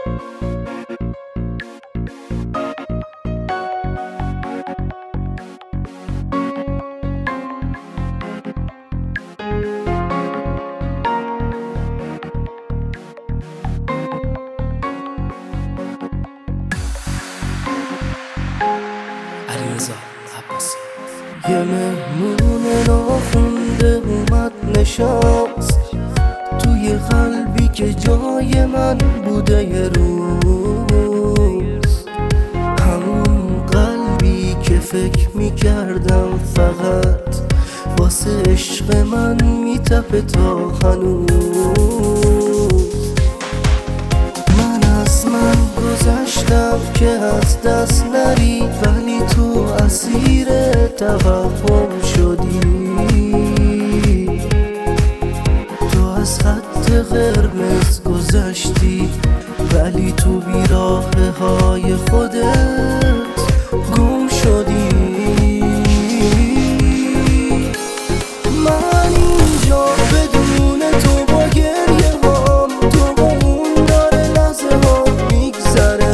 علیرضا عباسی. یه مهمون ناخونده اومد نشست توی قلبی که جای من بوده یه روز، همون قلبی که فکر میکردم فقط واسه عشق من میتپه تا هنوز. من از من گذشتم که از دست نری، ولی تو اسیر توهم شدی. تو از خط قرمز گذشتی، ولی تو بیراهه های خودت گم شدی. من اینجا بدون تو با گریه هام، تو با اون داره لحظه ها میگذره.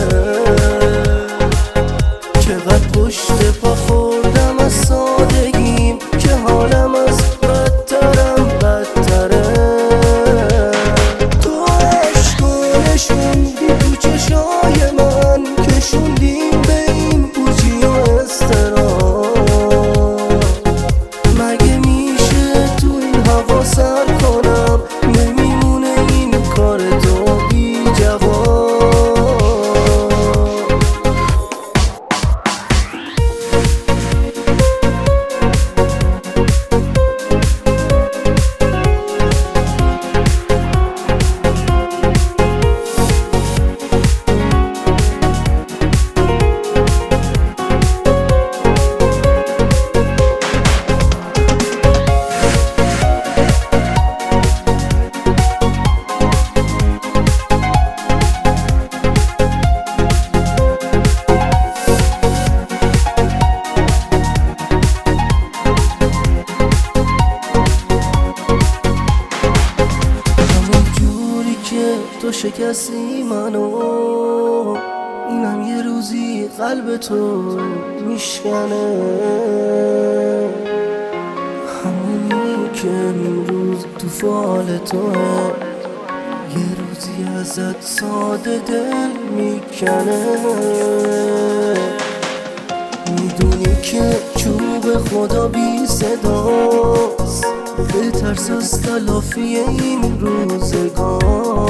چقدر پشت پا خوردم از سادگیم که حالم از بدترم بدتره. تو عشقو نشوندی تو چشای من، کشوندیم به این پوچی و اضطراب. مگه میشه تو این هوا سر کنم؟ نمیمونه این کار تو بی جواب. تو شکستی منو، اینم یه روزی قلب تو میشکنه. همونی که امروز تو فال توه، یه روزی ازت ساده دل میکنه. میدونی که چوب خدا بی صداست، بترس از تلافی این روزگار.